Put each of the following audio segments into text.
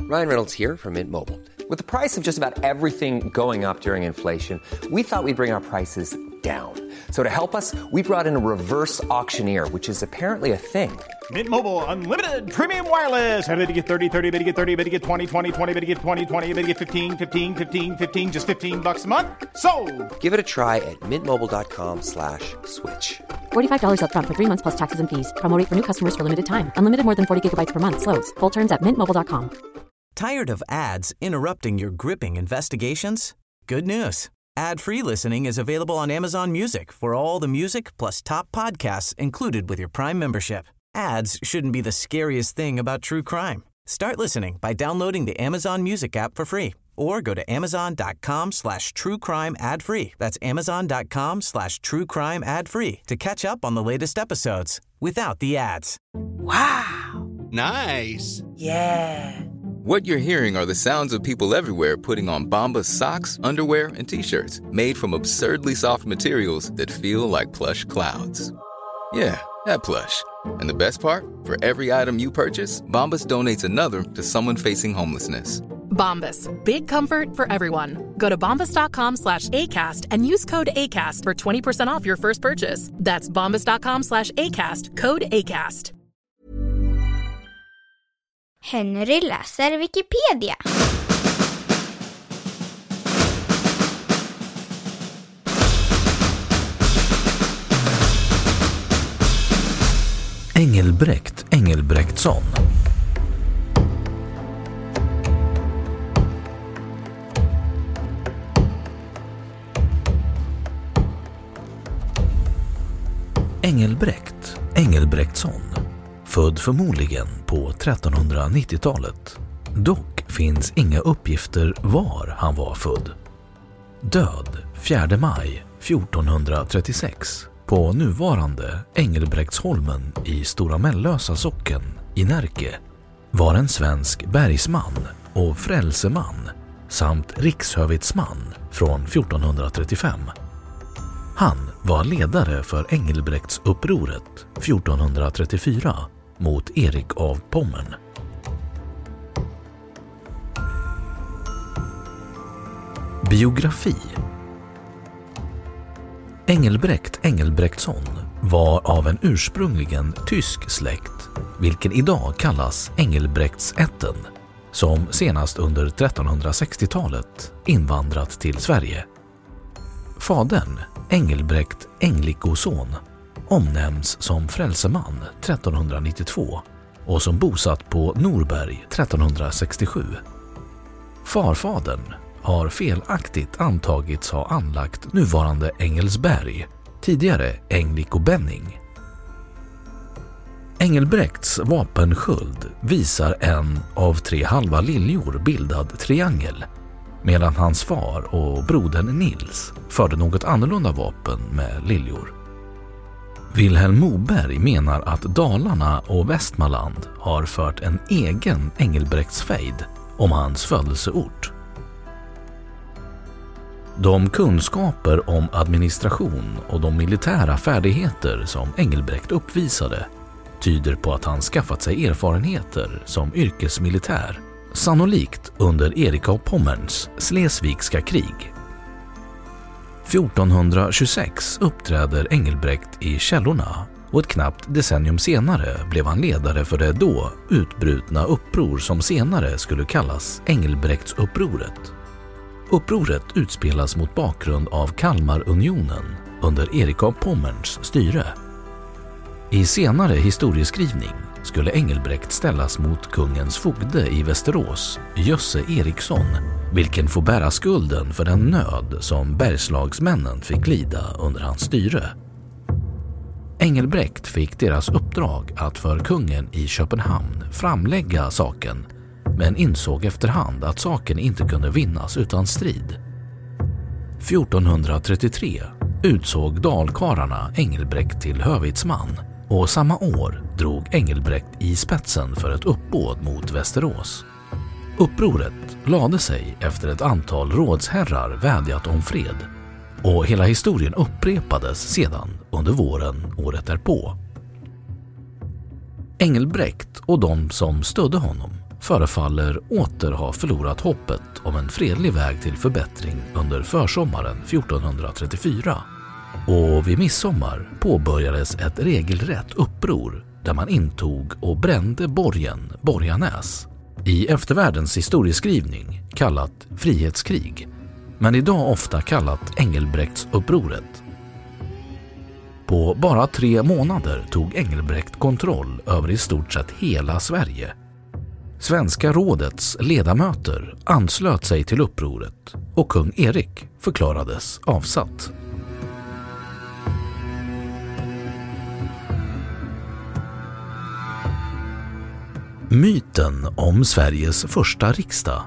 Ryan Reynolds here from Mint Mobile. With the price of just about everything going up during inflation, we thought we'd bring our prices down. So to help us, we brought in a reverse auctioneer, which is apparently a thing. Mint Mobile Unlimited Premium Wireless. How to get 30, 30, bit to get 30, bit to get 20, 20, 20, bit to get 20, 20, bit to get 15, 15, 15, 15, just $15 a month? Sold! Give it a try at mintmobile.com/switch. $45 up front for 3 months plus taxes and fees. Promo rate for new customers for limited time. Unlimited more than 40 gigabytes per month. Slows full terms at mintmobile.com. Tired of ads interrupting your gripping investigations? Good news. Ad-free listening is available on Amazon Music for all the music plus top podcasts included with your Prime membership. Ads shouldn't be the scariest thing about true crime. Start listening by downloading the Amazon Music app for free or go to amazon.com/truecrime ad-free. That's amazon.com/truecrime ad-free to catch up on the latest episodes without the ads. Wow. Nice. Yeah. What you're hearing are the sounds of people everywhere putting on Bombas socks, underwear, and T-shirts made from absurdly soft materials that feel like plush clouds. Yeah, that plush. And the best part? For every item you purchase, Bombas donates another to someone facing homelessness. Bombas. Big comfort for everyone. Go to bombas.com/ACAST and use code ACAST for 20% off your first purchase. That's bombas.com/ACAST. Code ACAST. Henry läser Wikipedia. Engelbrekt Engelbrektsson. Engelbrekt Engelbrektsson, född förmodligen på 1390-talet. Dock finns inga uppgifter var han var född. Död 4 maj 1436 på nuvarande Engelbrektsholmen i Stora Mellösa socken i Närke, var en svensk bergsman och frälseman samt rikshövitsman från 1435. Han var ledare för Engelbrektsupproret 1434 mot Erik av Pommern. Biografi. Engelbrekt Engelbrektsson var av en ursprungligen tysk släkt, vilken idag kallas Engelbrektsätten, som senast under 1360-talet invandrat till Sverige. Fadern, Engelbrekt Englikoson, omnämns som frälseman 1392 och som bosatt på Norberg 1367. Farfadern har felaktigt antagits ha anlagt nuvarande Engelsberg, tidigare Englikobenning. Engelbrekts vapensköld visar en av 3 halva liljor bildad triangel, medan hans far och brodern Nils förde något annorlunda vapen med liljor. Wilhelm Moberg menar att Dalarna och Västmanland har fört en egen Engelbrektsfejd om hans födelseort. De kunskaper om administration och de militära färdigheter som Engelbrekt uppvisade tyder på att han skaffat sig erfarenheter som yrkesmilitär, sannolikt under Erik av Pommerns Slesvigska krig. 1426 uppträder Engelbrekt i källorna och ett knappt decennium senare blev han ledare för det då utbrutna uppror som senare skulle kallas Engelbrektsupproret. Upproret utspelas mot bakgrund av Kalmarunionen under Erik av Pommerns styre. I senare historieskrivning skulle Engelbrekt ställas mot kungens fogde i Västerås, Jösse Eriksson, vilken får bära skulden för den nöd som bergslagsmännen fick lida under hans styre. Engelbrekt fick deras uppdrag att för kungen i Köpenhamn framlägga saken, men insåg efterhand att saken inte kunde vinnas utan strid. 1433 utsåg dalkarlarna Engelbrekt till hövitsman och samma år drog Engelbrekt i spetsen för ett uppbåd mot Västerås. Upproret lade sig efter ett antal rådsherrar vädjat om fred och hela historien upprepades sedan under våren året därpå. Engelbrekt och de som stödde honom förefaller åter ha förlorat hoppet om en fredlig väg till förbättring under försommaren 1434. Och vid midsommar påbörjades ett regelrätt uppror där man intog och brände borgen Borganäs, i eftervärldens historieskrivning kallat frihetskrig, men idag ofta kallat Engelbrektsupproret. På bara 3 månader tog Engelbrekt kontroll över i stort sett hela Sverige. Svenska rådets ledamöter anslöt sig till upproret och kung Erik förklarades avsatt. Myten om Sveriges första riksdag.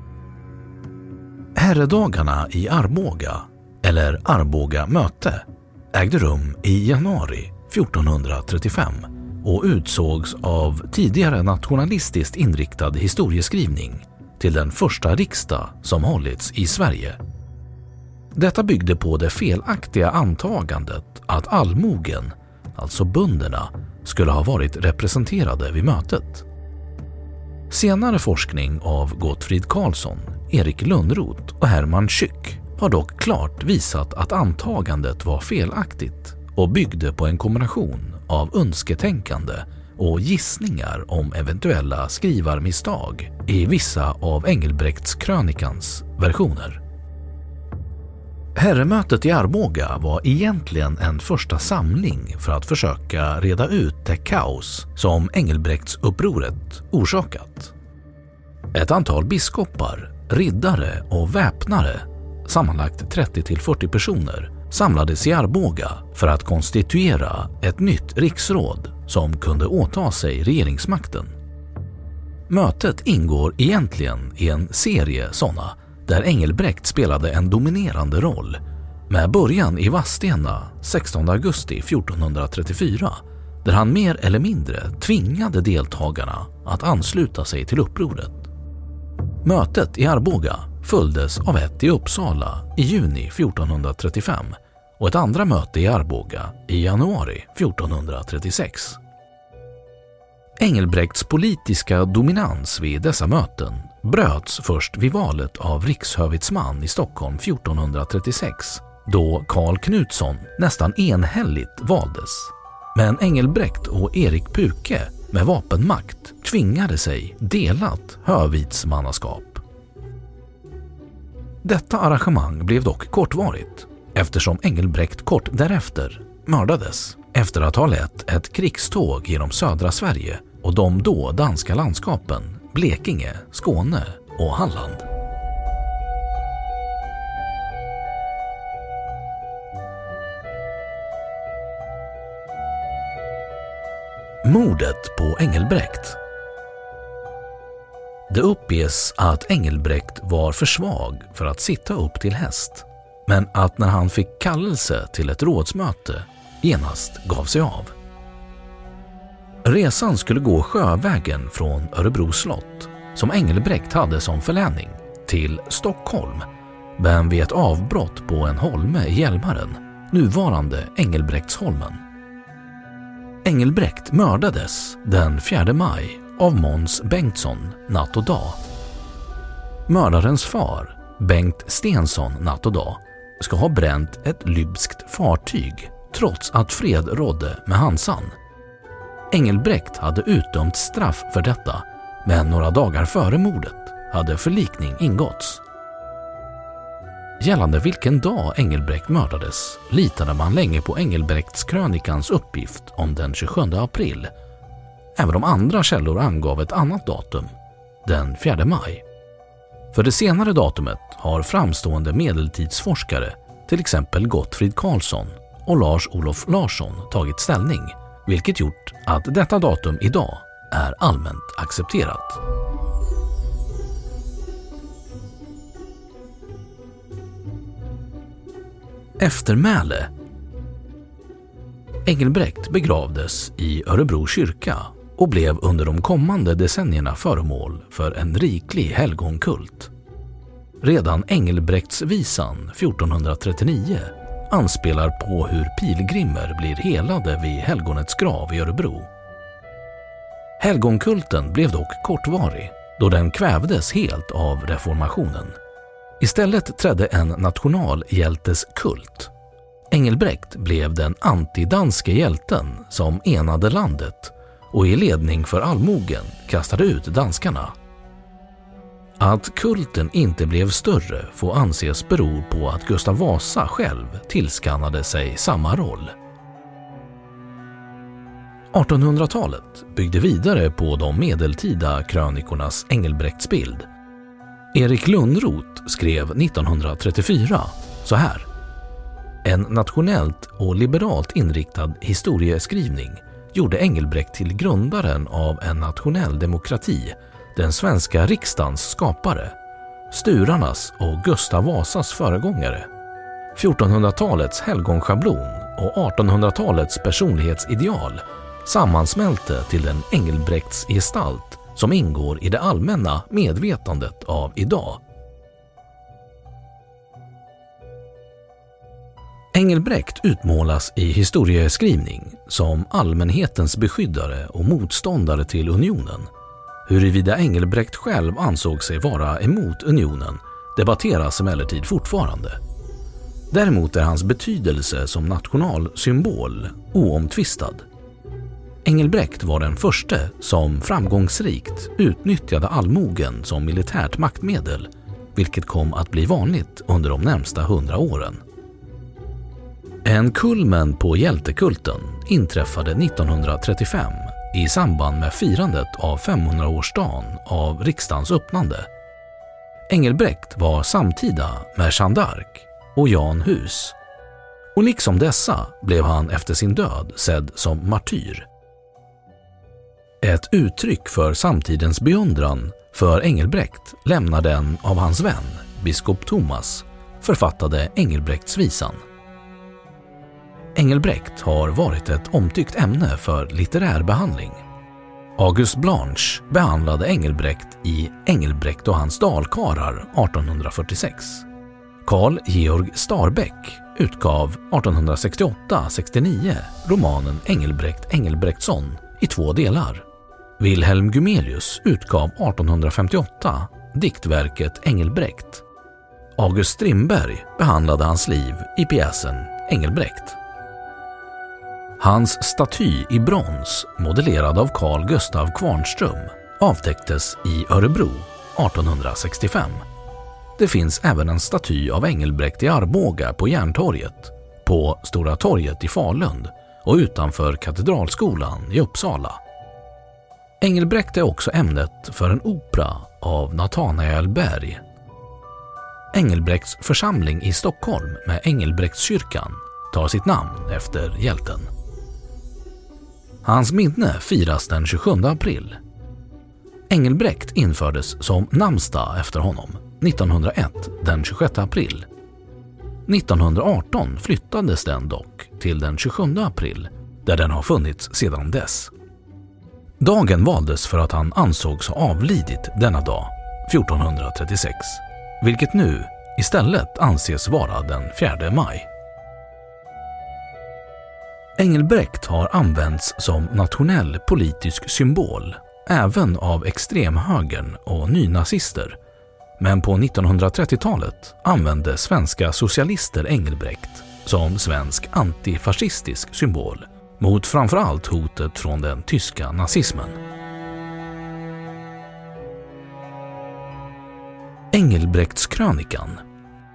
Herredagarna i Arboga, eller Arboga möte, ägde rum i januari 1435 och utsågs av tidigare nationalistiskt inriktad historieskrivning till den första riksdag som hållits i Sverige. Detta byggde på det felaktiga antagandet att allmogen, alltså bönderna, skulle ha varit representerade vid mötet. Senare forskning av Gottfrid Karlsson, Erik Lönnroth och Herman Schück har dock klart visat att antagandet var felaktigt och byggde på en kombination av önsketänkande och gissningar om eventuella skrivarmisstag i vissa av Engelbrekts krönikans versioner. Herremötet i Arboga var egentligen en första samling för att försöka reda ut det kaos som Engelbrektsupproret orsakat. Ett antal biskopar, riddare och väpnare, sammanlagt 30-40 personer, samlades i Arboga för att konstituera ett nytt riksråd som kunde åta sig regeringsmakten. Mötet ingår egentligen i en serie sådana där Engelbrekt spelade en dominerande roll, med början i Vadstena 16 augusti 1434, där han mer eller mindre tvingade deltagarna att ansluta sig till upproret. Mötet i Arboga följdes av ett i Uppsala i juni 1435 och ett andra möte i Arboga i januari 1436. Engelbrekts politiska dominans vid dessa möten bröts först vid valet av rikshövitsman i Stockholm 1436, då Karl Knutsson nästan enhälligt valdes. Men Engelbrekt och Erik Puke med vapenmakt tvingade sig delat hövitsmannaskap. Detta arrangemang blev dock kortvarigt eftersom Engelbrekt kort därefter mördades efter att ha lett ett krigståg genom södra Sverige och de då danska landskapen Blekinge, Skåne och Halland. Mordet på Engelbrekt. Det uppges att Engelbrekt var för svag för att sitta upp till häst, men att när han fick kallelse till ett rådsmöte genast gav sig av. Resan skulle gå sjövägen från Örebro slott, som Engelbrekt hade som förläning, till Stockholm, men vid ett avbrott på en holme i Hjälmaren, nuvarande Engelbrektsholmen. Engelbrekt mördades den 4 maj av Måns Bengtsson natt och dag. Mördarens far, Bengt Stensson natt och dag, ska ha bränt ett lybskt fartyg trots att fred rådde med Hansan. Engelbrekt hade utdömt straff för detta, men några dagar före mordet hade förlikning ingåtts. Gällande vilken dag Engelbrekt mördades litade man länge på Engelbrekts krönikans uppgift om den 27 april, även om andra källor angav ett annat datum, den 4 maj. För det senare datumet har framstående medeltidsforskare, till exempel Gottfrid Karlsson och Lars-Olof Larsson, tagit ställning, vilket gjort att detta datum idag är allmänt accepterat. Eftermäle. Engelbrekt begravdes i Örebro kyrka och blev under de kommande decennierna föremål för en riklig helgonkult. Redan Engelbrektsvisan 1439 anspelar på hur pilgrimer blir helade vid helgonets grav i Örebro. Helgonkulten blev dock kortvarig då den kvävdes helt av reformationen. Istället trädde en nationalhjälteskult. Engelbrekt blev den antidanske hjälten som enade landet och i ledning för allmogen kastade ut danskarna. Att kulten inte blev större får anses bero på att Gustav Vasa själv tillskannade sig samma roll. 1800-talet byggde vidare på de medeltida krönikornas Engelbrektsbild. Erik Lönnroth skrev 1934 så här: en nationellt och liberalt inriktad historieskrivning gjorde Engelbrekt till grundaren av en nationell demokrati, den svenska riksdagens skapare, Sturarnas och Gustav Vasas föregångare. 1400-talets helgonschablon och 1800-talets personlighetsideal sammansmälte till den Engelbrekts gestalt som ingår i det allmänna medvetandet av idag. Engelbrekt utmålas i historieskrivning som allmänhetens beskyddare och motståndare till unionen. Huruvida Engelbrekt själv ansåg sig vara emot unionen debatteras emellertid fortfarande. Däremot är hans betydelse som nationalsymbol oomtvistad. Engelbrekt var den första som framgångsrikt utnyttjade allmogen som militärt maktmedel, vilket kom att bli vanligt under de närmsta 100 åren. En kulmen på hjältekulten inträffade 1935 i samband med firandet av 500-årsdagen av riksdagens öppnande. Engelbrekt var samtida med Jeanne d'Arc och Jan Hus, och liksom dessa blev han efter sin död sedd som martyr. Ett uttryck för samtidens beundran för Engelbrekt lämnar den av hans vän, biskop Thomas, författade Engelbrektsvisan. Engelbrekt har varit ett omtyckt ämne för litterär behandling. August Blanche behandlade Engelbrekt i Engelbrekt och hans dalkarlar 1846. Carl Georg Starbeck utgav 1868-69 romanen Engelbrekt Engelbrektsson i 2 delar. Wilhelm Gumelius utgav 1858 diktverket Engelbrekt. August Strindberg behandlade hans liv i pjäsen Engelbrekt. Hans staty i brons, modellerad av Carl Gustav Kvarnström, avtäcktes i Örebro 1865. Det finns även en staty av Engelbrekt i Arboga på Järntorget, på Stora torget i Falun och utanför Katedralskolan i Uppsala. Engelbrekt är också ämnet för en opera av Nathanael Berg. Engelbrekts församling i Stockholm med Engelbrektskyrkan tar sitt namn efter hjälten. Hans minne firas den 27 april. Engelbrekt infördes som namnsdag efter honom 1901 den 26 april. 1918 flyttades den dock till den 27 april där den har funnits sedan dess. Dagen valdes för att han ansågs ha avlidit denna dag 1436, vilket nu istället anses vara den 4 maj. Engelbrekt har använts som nationell politisk symbol även av extremhögern och nynazister, men på 1930-talet använde svenska socialister Engelbrekt som svensk antifascistisk symbol mot framförallt hotet från den tyska nazismen. Engelbrektskrönikan.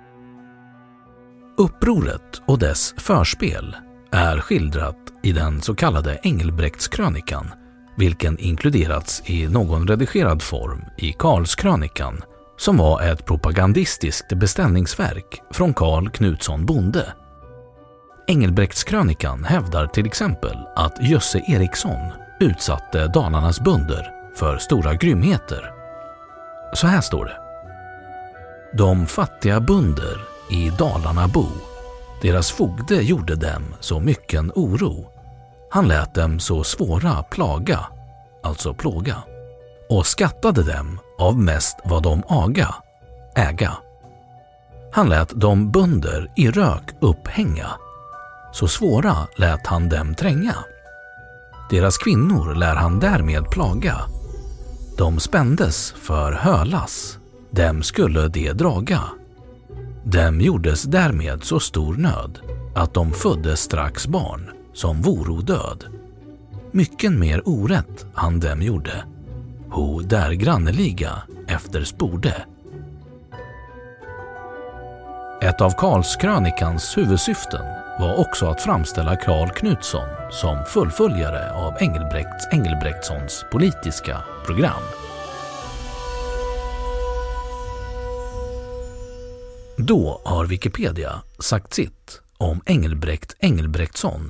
Upproret och dess förspel är skildrat i den så kallade Engelbrektskrönikan, vilken inkluderats i någon redigerad form i Karlskrönikan, som var ett propagandistiskt beställningsverk från Carl Knutsson Bonde. Engelbrektskrönikan hävdar till exempel att Jösse Eriksson utsatte Dalarnas bönder för stora grymheter. Så här står det: de fattiga bönder i Dalarna bo, deras fogde gjorde dem så mycken oro. Han lät dem så svåra plaga, alltså plåga, och skattade dem av mest vad de äga. Han lät de bönder i rök upphänga, så svåra lät han dem tränga. Deras kvinnor lär han därmed plaga. De spändes för hölas. Dem skulle de draga. Dem gjordes därmed så stor nöd att de födde strax barn som voro död. Mycken mer orätt han dem gjorde, ho där granneliga efter sporde. Ett av Karlskrönikans huvudsyften var också att framställa Karl Knutsson som fullföljare av Engelbrektssons politiska program. Då har Wikipedia sagt sitt om Engelbrektsson.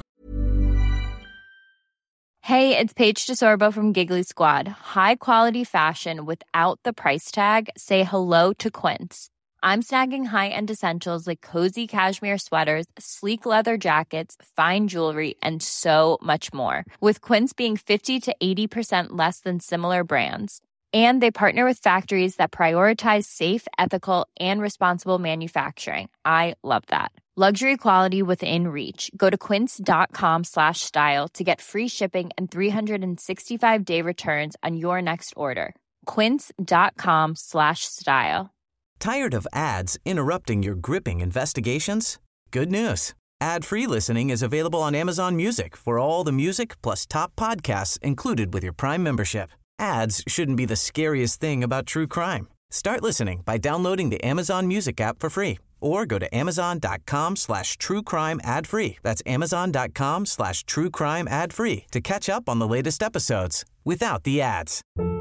Hey, it's Paige DeSorbo from Giggly Squad. High quality fashion without the price tag. Say hello to Quince. I'm snagging high-end essentials like cozy cashmere sweaters, sleek leather jackets, fine jewelry, and so much more. With Quince being 50 to 80% less than similar brands. And they partner with factories that prioritize safe, ethical, and responsible manufacturing. I love that. Luxury quality within reach. Go to quince.com/style to get free shipping and 365-day returns on your next order. Quince.com/style. Tired of ads interrupting your gripping investigations? Good news. Ad-free listening is available on Amazon Music for all the music plus top podcasts included with your Prime membership. Ads shouldn't be the scariest thing about true crime. Start listening by downloading the Amazon Music app for free or go to amazon.com/truecrime ad-free. That's amazon.com/truecrime ad-free to catch up on the latest episodes without the ads.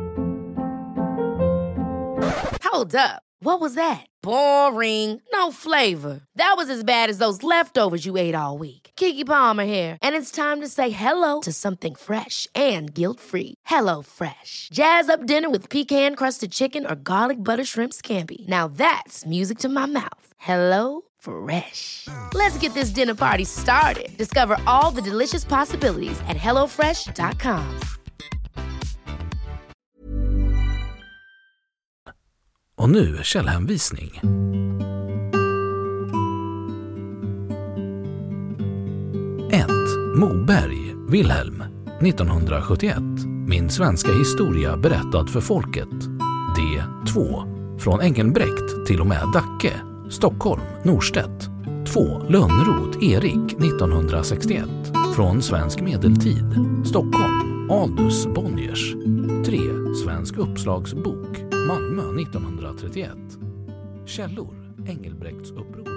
Hold up. What was that? Boring. No flavor. That was as bad as those leftovers you ate all week. Keke Palmer here, and it's time to say hello to something fresh and guilt-free. Hello Fresh. Jazz up dinner with pecan-crusted chicken or garlic butter shrimp scampi. Now that's music to my mouth. Hello Fresh. Let's get this dinner party started. Discover all the delicious possibilities at hellofresh.com. Och nu källhänvisning. 1. Moberg, Wilhelm, 1971. Min svenska historia berättad för folket. D. 2. Från Engelbrekt till och med Dacke, Stockholm, Norstedt. 2. Lönnroth, Erik, 1961. Från Svensk medeltid, Stockholm, Aldus Bonniers. 3. Svensk uppslagsbok, Malmö 1931. Källor, Engelbrekts uppror.